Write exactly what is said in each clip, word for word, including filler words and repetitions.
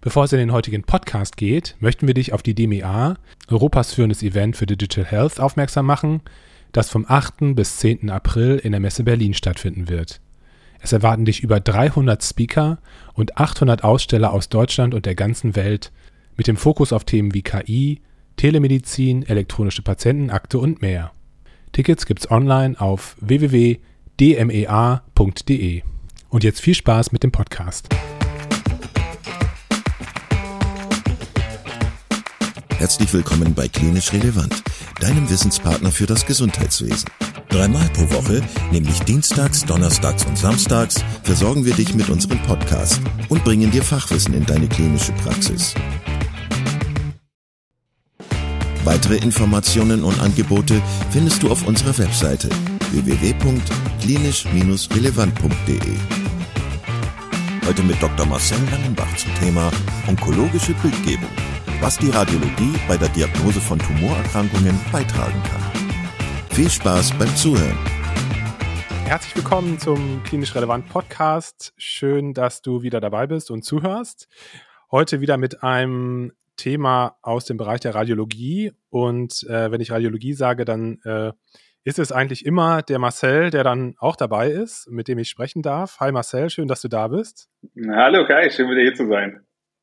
Bevor es in den heutigen Podcast geht, möchten wir dich auf die D M E A, Europas führendes Event für Digital Health, aufmerksam machen, das vom achten bis zehnten April in der Messe Berlin stattfinden wird. Es erwarten dich über dreihundert Speaker und achthundert Aussteller aus Deutschland und der ganzen Welt mit dem Fokus auf Themen wie K I, Telemedizin, elektronische Patientenakte und mehr. Tickets gibt's online auf w w w punkt d m e a punkt d e. Und jetzt viel Spaß mit dem Podcast. Herzlich willkommen bei Klinisch Relevant, deinem Wissenspartner für das Gesundheitswesen. Dreimal pro Woche, nämlich dienstags, donnerstags und samstags, versorgen wir dich mit unserem Podcast und bringen dir Fachwissen in deine klinische Praxis. Weitere Informationen und Angebote findest du auf unserer Webseite w w w punkt klinisch relevant punkt d e. Heute mit Doktor Marcel Langenbach zum Thema onkologische Bildgebung, was die Radiologie bei der Diagnose von Tumorerkrankungen beitragen kann. Viel Spaß beim Zuhören. Herzlich willkommen zum Klinisch Relevant Podcast. Schön, dass du wieder dabei bist und zuhörst. Heute wieder mit einem Thema aus dem Bereich der Radiologie. Und äh, wenn ich Radiologie sage, dann äh, ist es eigentlich immer der Marcel, der dann auch dabei ist, mit dem ich sprechen darf. Hi Marcel, schön, dass du da bist. Hallo Kai, schön wieder hier zu sein.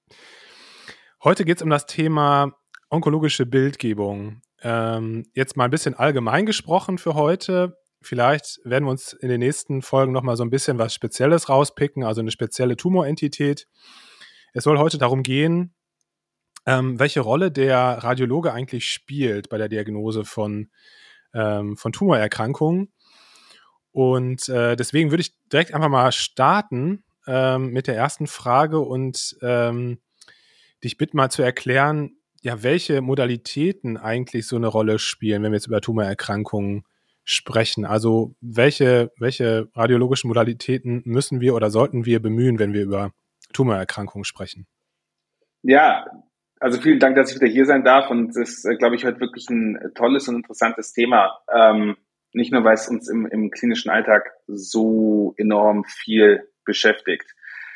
Heute geht es um das Thema onkologische Bildgebung. Ähm, jetzt mal ein bisschen allgemein gesprochen für heute. Vielleicht werden wir uns in den nächsten Folgen nochmal so ein bisschen was Spezielles rauspicken, also eine spezielle Tumorentität. Es soll heute darum gehen, ähm, welche Rolle der Radiologe eigentlich spielt bei der Diagnose von, ähm, von Tumorerkrankungen. Und äh, deswegen würde ich direkt einfach mal starten ähm, mit der ersten Frage und ähm, dich bitte mal zu erklären, ja, welche Modalitäten eigentlich so eine Rolle spielen, wenn wir jetzt über Tumorerkrankungen sprechen. Also welche, welche radiologischen Modalitäten müssen wir oder sollten wir bemühen, wenn wir über Tumorerkrankungen sprechen? Ja, also vielen Dank, dass ich wieder hier sein darf, und es ist, äh, glaube ich, heute wirklich ein tolles und interessantes Thema. Ähm, nicht nur, weil es uns im, im klinischen Alltag so enorm viel beschäftigt.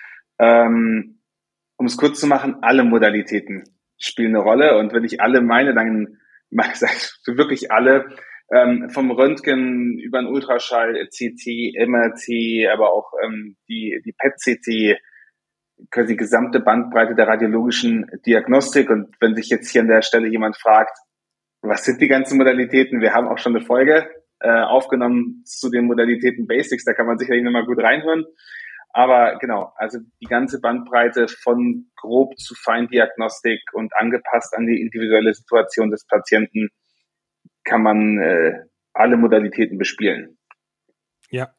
Ähm, Um es kurz zu machen, alle Modalitäten spielen eine Rolle. Und wenn ich alle meine, dann meine ich wirklich alle. Ähm, vom Röntgen über den Ultraschall, C T, M R T, aber auch ähm, die, die P E T-C T, quasi die gesamte Bandbreite der radiologischen Diagnostik. Und wenn sich jetzt hier an der Stelle jemand fragt, was sind die ganzen Modalitäten? Wir haben auch schon eine Folge äh, aufgenommen zu den Modalitäten Basics. Da kann man sicherlich nochmal gut reinhören. Aber genau, also die ganze Bandbreite von grob zu Feindiagnostik und angepasst an die individuelle Situation des Patienten kann man äh, alle Modalitäten bespielen. Ja,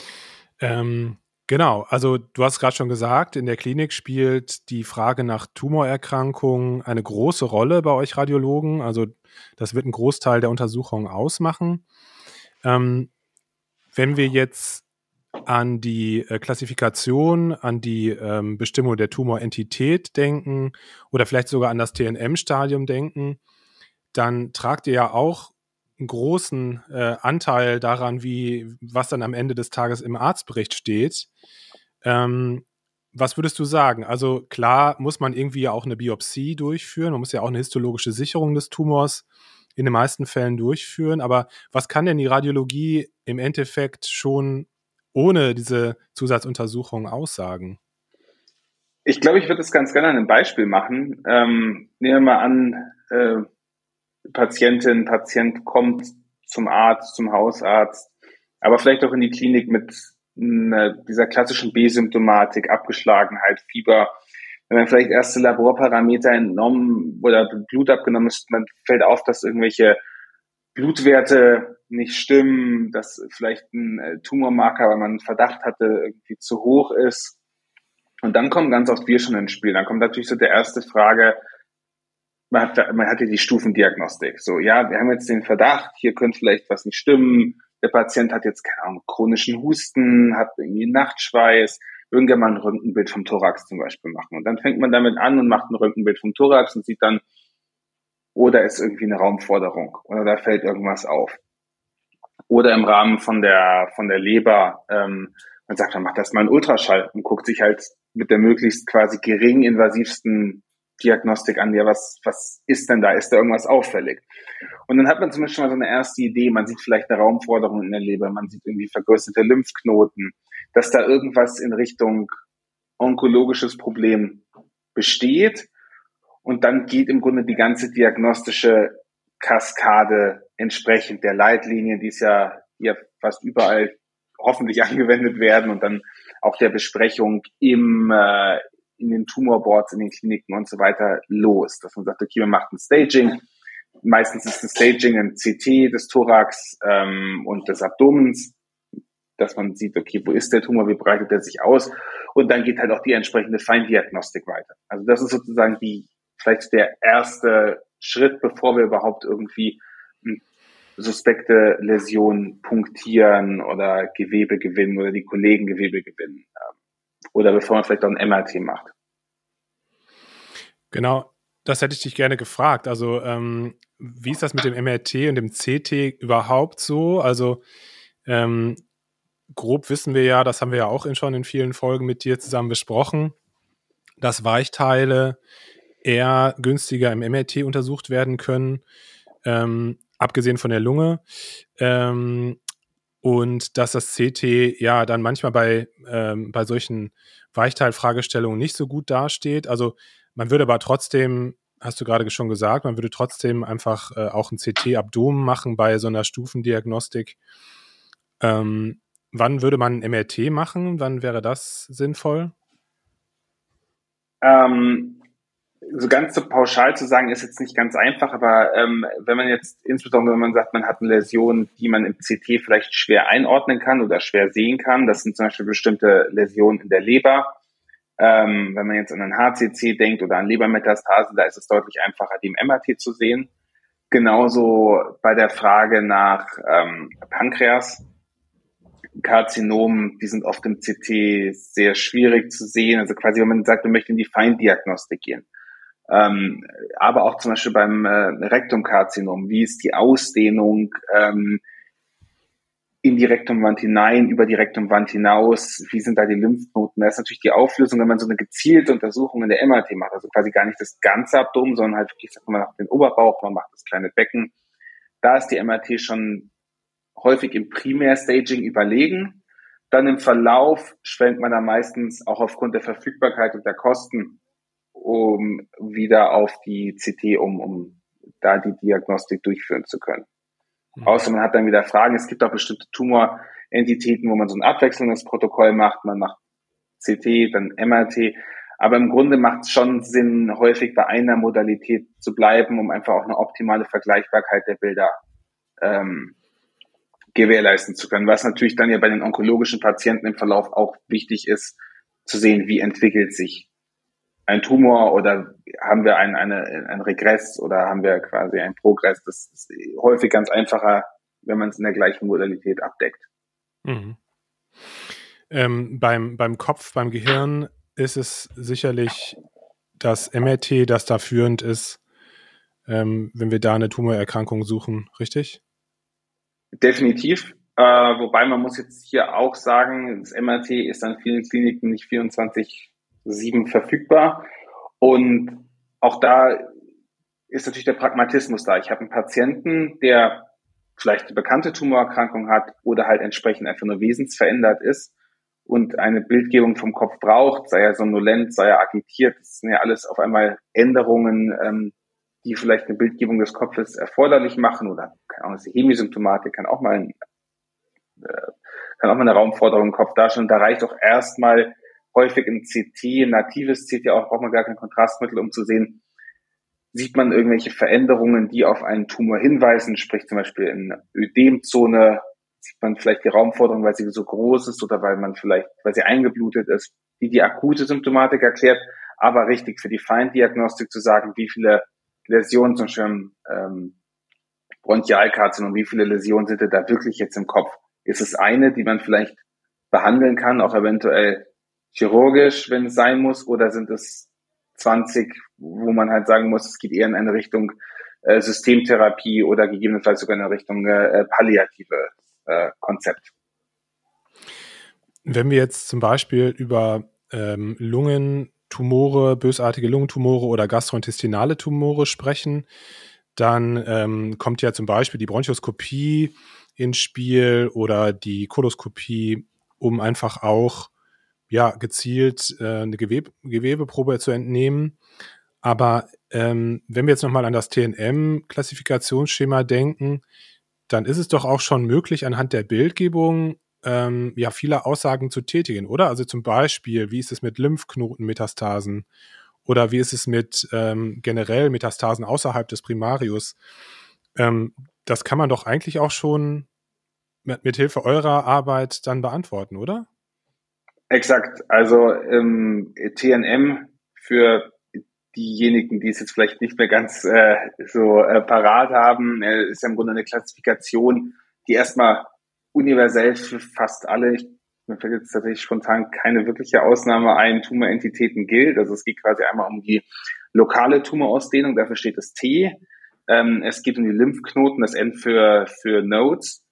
ähm, genau. Also du hast gerade schon gesagt, in der Klinik spielt die Frage nach Tumorerkrankungen eine große Rolle bei euch Radiologen. Also das wird einen Großteil der Untersuchungen ausmachen. Ähm, wenn wir jetzt an die äh, Klassifikation, an die ähm, Bestimmung der Tumorentität denken oder vielleicht sogar an das T N M-Stadium denken, dann tragt ihr ja auch einen großen äh, Anteil daran, wie was dann am Ende des Tages im Arztbericht steht. Ähm, was würdest du sagen? Also klar muss man irgendwie ja auch eine Biopsie durchführen, man muss ja auch eine histologische Sicherung des Tumors in den meisten Fällen durchführen, aber was kann denn die Radiologie im Endeffekt schon ohne diese Zusatzuntersuchung aussagen? Ich glaube, ich würde das ganz gerne an einem Beispiel machen. Ähm, nehmen wir mal an, äh, Patientin, Patient kommt zum Arzt, zum Hausarzt, aber vielleicht auch in die Klinik mit einer, dieser klassischen B-Symptomatik, Abgeschlagenheit, Fieber. Wenn man vielleicht erste Laborparameter entnommen oder Blut abgenommen ist, man fällt auf, dass irgendwelche Blutwerte nicht stimmen, dass vielleicht ein Tumormarker, weil man einen Verdacht hatte, irgendwie zu hoch ist. Und dann kommen ganz oft wir schon ins Spiel. Dann kommt natürlich so die erste Frage, man hat, man hat ja die Stufendiagnostik. So, ja, wir haben jetzt den Verdacht, hier könnte vielleicht was nicht stimmen. Der Patient hat jetzt, keine Ahnung, chronischen Husten, hat irgendwie Nachtschweiß. Irgendwann mal ein Röntgenbild vom Thorax zum Beispiel machen. Und dann fängt man damit an und macht ein Röntgenbild vom Thorax und sieht dann, oh, da ist irgendwie eine Raumforderung oder da fällt irgendwas auf. Oder im Rahmen von der von der Leber, ähm, man sagt, man macht das mal einen Ultraschall und guckt sich halt mit der möglichst quasi gering invasivsten Diagnostik an, ja, was, was ist denn da? Ist da irgendwas auffällig? Und dann hat man zumindest schon mal so eine erste Idee, man sieht vielleicht eine Raumforderung in der Leber, man sieht irgendwie vergrößerte Lymphknoten, dass da irgendwas in Richtung onkologisches Problem besteht. Und dann geht im Grunde die ganze diagnostische Kaskade entsprechend der Leitlinien, die es ja hier fast überall hoffentlich angewendet werden, und dann auch der Besprechung im, äh, in den Tumorboards, in den Kliniken und so weiter los. Dass man sagt, okay, man macht ein Staging. Meistens ist das Staging ein C T des Thorax ähm, und des Abdomens, dass man sieht, okay, wo ist der Tumor, wie breitet er sich aus? Und dann geht halt auch die entsprechende Feindiagnostik weiter. Also das ist sozusagen die vielleicht der erste Schritt, bevor wir überhaupt irgendwie suspekte Läsionen punktieren oder Gewebe gewinnen oder die Kollegen Gewebe gewinnen. Oder bevor man vielleicht auch ein M R T macht. Genau, das hätte ich dich gerne gefragt. Also ähm, wie ist das mit dem M R T und dem C T überhaupt so? Also ähm, grob wissen wir ja, das haben wir ja auch in, schon in vielen Folgen mit dir zusammen besprochen, dass Weichteile eher günstiger im M R T untersucht werden können, ähm, abgesehen von der Lunge. Ähm, und dass das C T ja dann manchmal bei, ähm, bei solchen Weichteilfragestellungen nicht so gut dasteht. Also man würde aber trotzdem, hast du gerade schon gesagt, man würde trotzdem einfach äh, auch ein C T-Abdomen machen bei so einer Stufendiagnostik. Ähm, wann würde man ein M R T machen? Wann wäre das sinnvoll? Ähm, so ganz so pauschal zu sagen, ist jetzt nicht ganz einfach, aber ähm, wenn man jetzt, insbesondere wenn man sagt, man hat eine Läsion, die man im C T vielleicht schwer einordnen kann oder schwer sehen kann, das sind zum Beispiel bestimmte Läsionen in der Leber. Ähm, wenn man jetzt an einen H C C denkt oder an Lebermetastasen, da ist es deutlich einfacher, die im M R T zu sehen. Genauso bei der Frage nach ähm, Pankreaskarzinomen, die sind oft im C T sehr schwierig zu sehen. Also quasi, wenn man sagt, man möchte in die Feindiagnostik gehen. Ähm, aber auch zum Beispiel beim äh, Rektumkarzinom, wie ist die Ausdehnung ähm, in die Rektumwand hinein, über die Rektumwand hinaus, wie sind da die Lymphknoten? Da ist natürlich die Auflösung, wenn man so eine gezielte Untersuchung in der M R T macht, also quasi gar nicht das ganze Abdomen, sondern halt wirklich, sagt man, macht den Oberbauch, man macht das kleine Becken. Da ist die M R T schon häufig im Primärstaging überlegen. Dann im Verlauf schwenkt man dann meistens auch aufgrund der Verfügbarkeit und der Kosten um wieder auf die C T, um, um da die Diagnostik durchführen zu können. Mhm. Außer man hat dann wieder Fragen. Es gibt auch bestimmte Tumorentitäten, wo man so ein abwechselndes Protokoll macht. Man macht C T, dann M R T. Aber im Grunde macht es schon Sinn, häufig bei einer Modalität zu bleiben, um einfach auch eine optimale Vergleichbarkeit der Bilder ähm, gewährleisten zu können. Was natürlich dann ja bei den onkologischen Patienten im Verlauf auch wichtig ist, zu sehen, wie entwickelt sich ein Tumor oder haben wir einen, eine, einen Regress oder haben wir quasi einen Progress. Das ist häufig ganz einfacher, wenn man es in der gleichen Modalität abdeckt. Mhm. Ähm, beim, beim Kopf, beim Gehirn ist es sicherlich das M R T, das da führend ist, ähm, wenn wir da eine Tumorerkrankung suchen, richtig? Definitiv. Äh, wobei man muss jetzt hier auch sagen, das M R T ist an vielen Kliniken nicht vierundzwanzig sieben verfügbar. Und auch da ist natürlich der Pragmatismus da. Ich habe einen Patienten, der vielleicht eine bekannte Tumorerkrankung hat oder halt entsprechend einfach nur wesensverändert ist und eine Bildgebung vom Kopf braucht, sei er somnolent, sei er agitiert. Das sind ja alles auf einmal Änderungen, ähm, die vielleicht eine Bildgebung des Kopfes erforderlich machen oder keine Ahnung, die Hemisymptomatik kann auch mal ein, äh, kann auch mal eine Raumforderung im Kopf darstellen. Und da reicht auch erstmal häufig ein C T, ein natives C T, auch braucht man gar kein Kontrastmittel, um zu sehen, sieht man irgendwelche Veränderungen, die auf einen Tumor hinweisen, sprich zum Beispiel in Ödemzone, sieht man vielleicht die Raumforderung, weil sie so groß ist oder weil man vielleicht, weil sie eingeblutet ist, die die akute Symptomatik erklärt, aber richtig für die Feindiagnostik zu sagen, wie viele Läsionen, zum Beispiel ähm, Bronchialkarzinom, wie viele Läsionen sind da wirklich jetzt im Kopf? Ist es eine, die man vielleicht behandeln kann, auch eventuell chirurgisch, wenn es sein muss, oder sind es zwanzig, wo man halt sagen muss, es geht eher in eine Richtung äh, Systemtherapie oder gegebenenfalls sogar in eine Richtung äh, palliative äh, Konzept. Wenn wir jetzt zum Beispiel über ähm, Lungentumore, bösartige Lungentumore oder gastrointestinale Tumore sprechen, dann ähm, kommt ja zum Beispiel die Bronchoskopie ins Spiel oder die Koloskopie, um einfach auch ja, gezielt äh, eine Gewebe, Gewebeprobe zu entnehmen. Aber ähm, wenn wir jetzt nochmal an das T N M-Klassifikationsschema denken, dann ist es doch auch schon möglich, anhand der Bildgebung ähm, ja viele Aussagen zu tätigen, oder? Also zum Beispiel, wie ist es mit Lymphknotenmetastasen oder wie ist es mit ähm, generell Metastasen außerhalb des Primarius? Ähm, das kann man doch eigentlich auch schon mit, mit Hilfe eurer Arbeit dann beantworten, oder? Exakt. Also ähm, T N M für diejenigen, die es jetzt vielleicht nicht mehr ganz äh, so äh, parat haben, äh, ist ja im Grunde eine Klassifikation, die erstmal universell für fast alle, ich, mir fällt jetzt tatsächlich spontan keine wirkliche Ausnahme ein, Tumorentitäten gilt. Also es geht quasi einmal um die lokale Tumorausdehnung, dafür steht das T. Ähm, es geht um die Lymphknoten, das N für, für Nodes.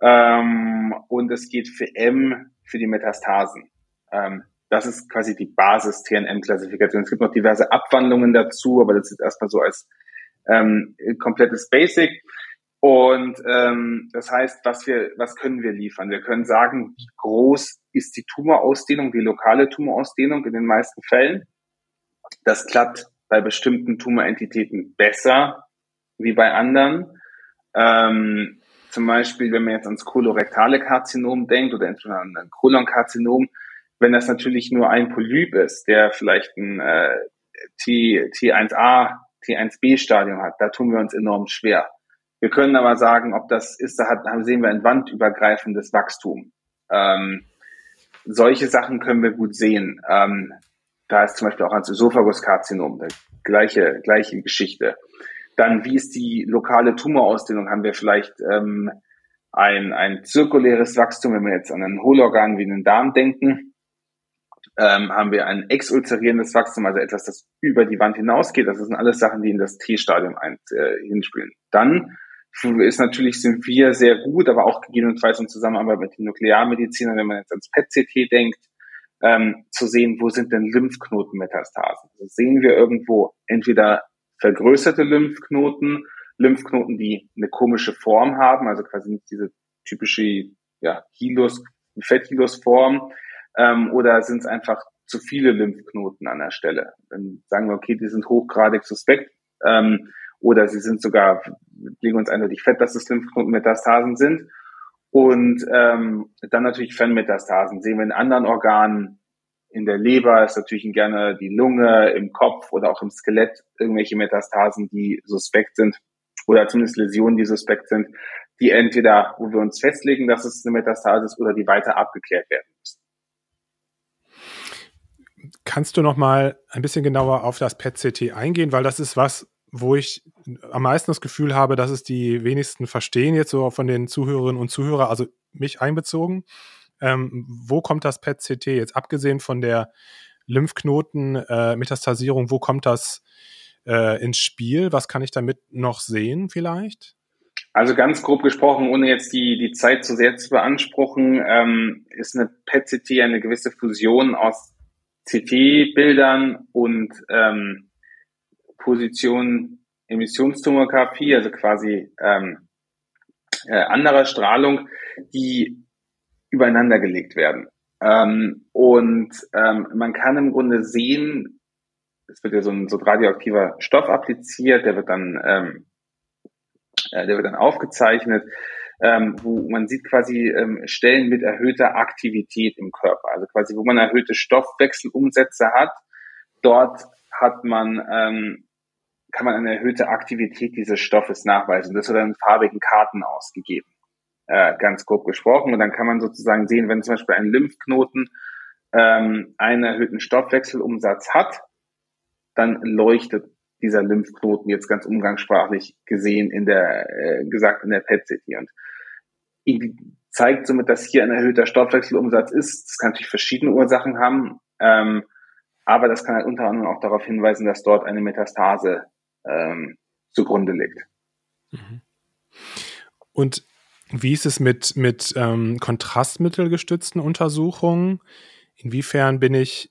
Ähm, und es geht für M für die Metastasen. Ähm, das ist quasi die Basis-T N M-Klassifikation. Es gibt noch diverse Abwandlungen dazu, aber das ist erstmal so als ähm, komplettes Basic. Und ähm, das heißt, was wir, was können wir liefern? Wir können sagen, wie groß ist die Tumorausdehnung, die lokale Tumorausdehnung in den meisten Fällen. Das klappt bei bestimmten Tumorentitäten besser wie bei anderen. Ähm, zum Beispiel, wenn man jetzt ans kolorektale Karzinom denkt oder an ein Kolonkarzinom, wenn das natürlich nur ein Polyp ist, der vielleicht ein äh, T, T eins A, T eins B Stadium hat, da tun wir uns enorm schwer. Wir können aber sagen, ob das ist, da hat, sehen wir ein wandübergreifendes Wachstum. Ähm, solche Sachen können wir gut sehen. Ähm, da ist zum Beispiel auch ans Ösophaguskarzinom, die gleiche, gleiche Geschichte. Dann, wie ist die lokale Tumorausdehnung? Haben wir vielleicht ähm, ein, ein zirkuläres Wachstum, wenn wir jetzt an ein Hohlorgan wie einen Darm denken? Ähm, haben wir ein exulzerierendes Wachstum, also etwas, das über die Wand hinausgeht? Das sind alles Sachen, die in das T-Stadium ein, äh, hinspielen. Dann ist natürlich, sind wir sehr gut, aber auch gegebenenfalls in Zusammenarbeit mit den Nuklearmedizinern, wenn man jetzt ans P E T C T denkt, ähm, zu sehen, wo sind denn Lymphknotenmetastasen? Also sehen wir irgendwo entweder vergrößerte Lymphknoten, Lymphknoten, die eine komische Form haben, also quasi nicht diese typische ja, Hilus, Fetthilus-Form, ähm, oder sind es einfach zu viele Lymphknoten an der Stelle? Dann sagen wir, okay, die sind hochgradig suspekt, ähm, oder sie sind sogar, legen uns eindeutig fett, dass es Lymphknotenmetastasen sind. Und ähm, dann natürlich Fernmetastasen. Sehen wir in anderen Organen, in der Leber ist natürlich gerne die Lunge, im Kopf oder auch im Skelett irgendwelche Metastasen, die suspekt sind oder zumindest Läsionen, die suspekt sind, die entweder, wo wir uns festlegen, dass es eine Metastase ist oder die weiter abgeklärt werden müssen. Kannst du noch mal ein bisschen genauer auf das P E T C T eingehen, weil das ist was, wo ich am meisten das Gefühl habe, dass es die wenigsten verstehen, jetzt so von den Zuhörerinnen und Zuhörern, also mich einbezogen. Ähm, wo kommt das P E T C T jetzt, abgesehen von der Lymphknoten-Metastasierung, äh, wo kommt das äh, ins Spiel? Was kann ich damit noch sehen vielleicht? Also ganz grob gesprochen, ohne jetzt die, die Zeit zu sehr zu beanspruchen, ähm, ist eine P E T C T eine gewisse Fusion aus C T-Bildern und ähm, Position Emissionstomographie, also quasi ähm, äh, anderer Strahlung, die übereinander gelegt werden. Ähm, und ähm, man kann im Grunde sehen, es wird ja so ein, so ein radioaktiver Stoff appliziert, der wird dann, ähm, äh, der wird dann aufgezeichnet, ähm, wo man sieht quasi ähm, Stellen mit erhöhter Aktivität im Körper, also quasi wo man erhöhte Stoffwechselumsätze hat, dort hat man ähm, kann man eine erhöhte Aktivität dieses Stoffes nachweisen. Das wird dann in farbigen Karten ausgegeben, äh, ganz grob gesprochen. Und dann kann man sozusagen sehen, wenn zum Beispiel ein Lymphknoten ähm, einen erhöhten Stoffwechselumsatz hat, dann leuchtet dieser Lymphknoten jetzt ganz umgangssprachlich gesehen in der, äh, gesagt in der P E T C T. Und zeigt somit, dass hier ein erhöhter Stoffwechselumsatz ist. Das kann natürlich verschiedene Ursachen haben, ähm, aber das kann halt unter anderem auch darauf hinweisen, dass dort eine Metastase ähm, zugrunde liegt. Und wie ist es mit, mit ähm, kontrastmittelgestützten Untersuchungen? Inwiefern bin ich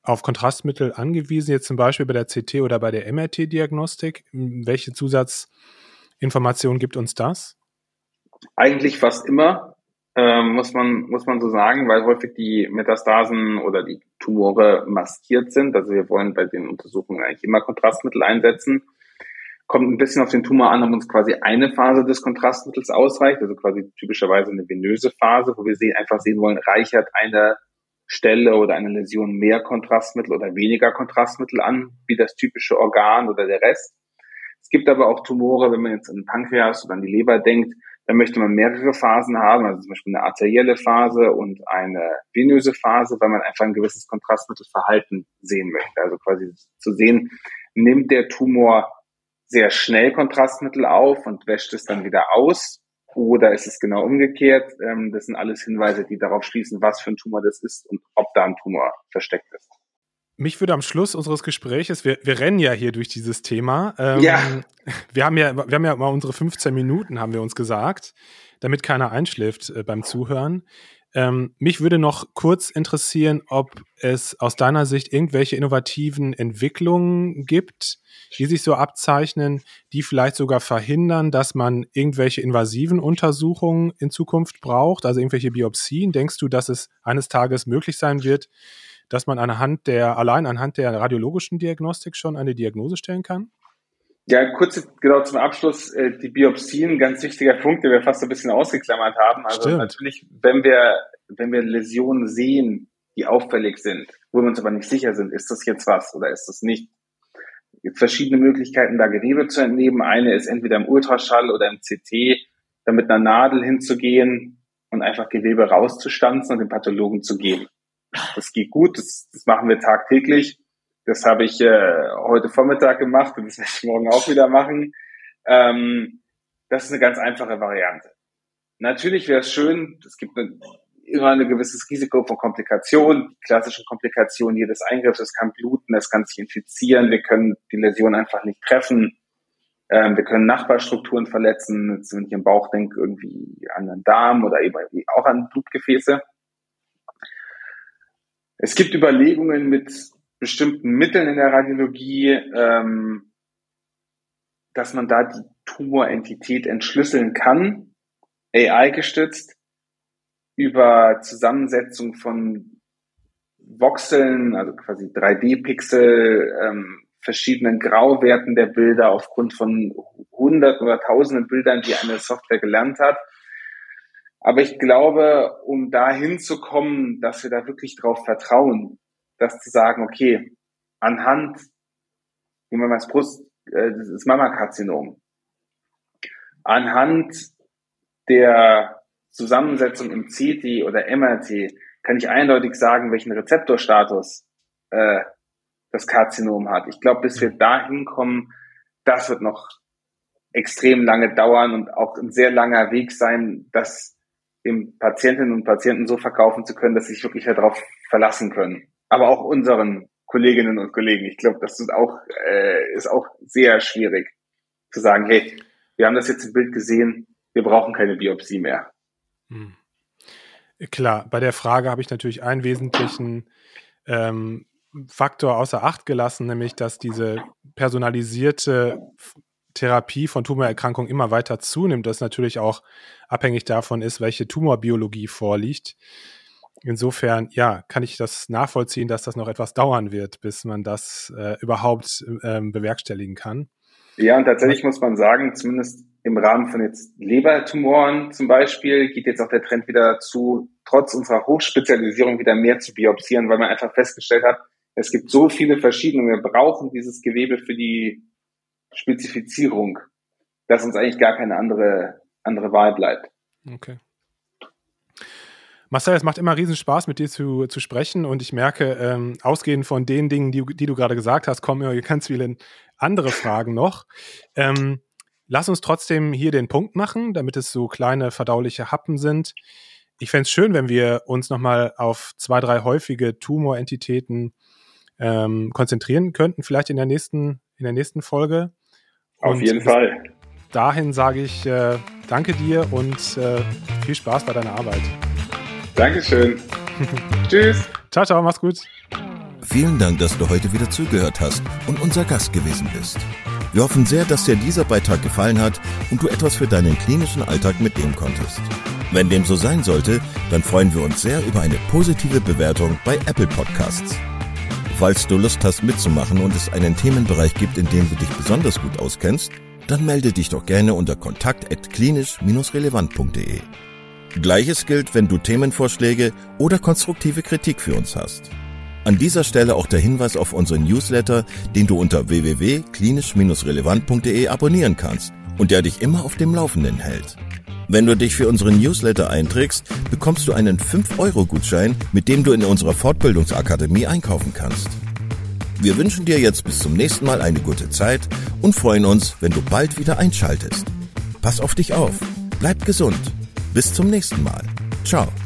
auf Kontrastmittel angewiesen, jetzt zum Beispiel bei der C T- oder bei der M R T-Diagnostik? Welche Zusatzinformationen gibt uns das? Eigentlich fast immer, ähm, muss man, muss man so sagen, weil häufig die Metastasen oder die Tumore maskiert sind. Also wir wollen bei den Untersuchungen eigentlich immer Kontrastmittel einsetzen. Kommt ein bisschen auf den Tumor an, ob uns quasi eine Phase des Kontrastmittels ausreicht, also quasi typischerweise eine venöse Phase, wo wir sehen, einfach sehen wollen, reichert eine Stelle oder eine Läsion mehr Kontrastmittel oder weniger Kontrastmittel an, wie das typische Organ oder der Rest. Es gibt aber auch Tumore, wenn man jetzt an den Pankreas oder an die Leber denkt, dann möchte man mehrere Phasen haben, also zum Beispiel eine arterielle Phase und eine venöse Phase, weil man einfach ein gewisses Kontrastmittelverhalten sehen möchte. Also quasi zu sehen, nimmt der Tumor sehr schnell Kontrastmittel auf und wäscht es dann wieder aus, oder ist es genau umgekehrt? Das sind alles Hinweise, die darauf schließen, was für ein Tumor das ist und ob da ein Tumor versteckt ist. Mich würde am Schluss unseres Gespräches, wir, wir rennen ja hier durch dieses Thema. Ähm, ja. Wir haben ja, wir haben ja mal unsere fünfzehn Minuten, haben wir uns gesagt, damit keiner einschläft äh, beim Zuhören. Ähm, mich würde noch kurz interessieren, ob es aus deiner Sicht irgendwelche innovativen Entwicklungen gibt, die sich so abzeichnen, die vielleicht sogar verhindern, dass man irgendwelche invasiven Untersuchungen in Zukunft braucht, also irgendwelche Biopsien. Denkst du, dass es eines Tages möglich sein wird, dass man anhand der, allein anhand der radiologischen Diagnostik schon eine Diagnose stellen kann? Ja, kurz genau zum Abschluss, äh, die Biopsien, ganz wichtiger Punkt, den wir fast ein bisschen ausgeklammert haben. Also Stimmt. Natürlich, wenn wir, wenn wir Läsionen sehen, die auffällig sind, wo wir uns aber nicht sicher sind, ist das jetzt was oder ist das nicht? Es gibt verschiedene Möglichkeiten, da Gewebe zu entnehmen. Eine ist entweder im Ultraschall oder im C T, da mit einer Nadel hinzugehen und einfach Gewebe rauszustanzen und dem Pathologen zu geben. Das geht gut, das, das machen wir tagtäglich. Das habe ich äh, heute Vormittag gemacht und das werde ich morgen auch wieder machen. Ähm, das ist eine ganz einfache Variante. Natürlich wäre es schön, es gibt eine, immer ein gewisses Risiko von Komplikationen. Die klassischen Komplikationen jedes Eingriffs, es kann bluten, es kann sich infizieren, wir können die Läsion einfach nicht treffen. Ähm, wir können Nachbarstrukturen verletzen, jetzt, wenn ich im Bauch denke, irgendwie an den Darm oder eben auch an Blutgefäße. Es gibt Überlegungen mit bestimmten Mitteln in der Radiologie, ähm, dass man da die Tumorentität entschlüsseln kann, A I-gestützt, über Zusammensetzung von Voxeln, also quasi drei D-Pixel, ähm, verschiedenen Grauwerten der Bilder aufgrund von Hunderten oder Tausenden Bildern, die eine Software gelernt hat. Aber ich glaube, um da hinzukommen, dass wir da wirklich drauf vertrauen, das zu sagen, okay, anhand, nehmen wir mal das Brust, äh, das Mammakarzinom, anhand der Zusammensetzung im C T oder M R T kann ich eindeutig sagen, welchen Rezeptorstatus äh, das Karzinom hat. Ich glaube, bis wir da hinkommen, das wird noch extrem lange dauern und auch ein sehr langer Weg sein, das dem Patientinnen und Patienten so verkaufen zu können, dass sie sich wirklich darauf verlassen können. Aber auch unseren Kolleginnen und Kollegen. Ich glaube, das ist auch, äh, ist auch sehr schwierig zu sagen, hey, wir haben das jetzt im Bild gesehen, wir brauchen keine Biopsie mehr. Hm. Klar, bei der Frage habe ich natürlich einen wesentlichen ähm, Faktor außer Acht gelassen, nämlich, dass diese personalisierte Therapie von Tumorerkrankungen immer weiter zunimmt, das natürlich auch abhängig davon ist, welche Tumorbiologie vorliegt. Insofern, ja, kann ich das nachvollziehen, dass das noch etwas dauern wird, bis man das äh, überhaupt ähm, bewerkstelligen kann. Ja, und tatsächlich muss man sagen, zumindest im Rahmen von jetzt Lebertumoren zum Beispiel, geht jetzt auch der Trend wieder dazu, trotz unserer Hochspezialisierung wieder mehr zu biopsieren, weil man einfach festgestellt hat, es gibt so viele verschiedene, wir brauchen dieses Gewebe für die Spezifizierung, dass uns eigentlich gar keine andere, andere Wahl bleibt. Okay. Marcel, es macht immer riesen Spaß, mit dir zu, zu sprechen und ich merke, ähm, ausgehend von den Dingen, die, die du gerade gesagt hast, kommen immer ganz viele andere Fragen noch. Ähm, lass uns trotzdem hier den Punkt machen, damit es so kleine verdauliche Happen sind. Ich fände es schön, wenn wir uns nochmal auf zwei, drei häufige Tumorentitäten ähm, konzentrieren könnten, vielleicht in der nächsten, in der nächsten Folge. Auf jeden Fall. Dahin sage ich äh, danke dir und äh, viel Spaß bei deiner Arbeit. Dankeschön. Tschüss. Ciao, ciao, mach's gut. Vielen Dank, dass du heute wieder zugehört hast und unser Gast gewesen bist. Wir hoffen sehr, dass dir dieser Beitrag gefallen hat und du etwas für deinen klinischen Alltag mitnehmen konntest. Wenn dem so sein sollte, dann freuen wir uns sehr über eine positive Bewertung bei Apple Podcasts. Falls du Lust hast mitzumachen und es einen Themenbereich gibt, in dem du dich besonders gut auskennst, dann melde dich doch gerne unter kontakt at klinisch relevant punkt de. Gleiches gilt, wenn du Themenvorschläge oder konstruktive Kritik für uns hast. An dieser Stelle auch der Hinweis auf unseren Newsletter, den du unter w w w punkt klinisch relevant punkt de abonnieren kannst und der dich immer auf dem Laufenden hält. Wenn du dich für unseren Newsletter einträgst, bekommst du einen fünf Euro Gutschein, mit dem du in unserer Fortbildungsakademie einkaufen kannst. Wir wünschen dir jetzt bis zum nächsten Mal eine gute Zeit und freuen uns, wenn du bald wieder einschaltest. Pass auf dich auf, bleib gesund. Bis zum nächsten Mal. Ciao.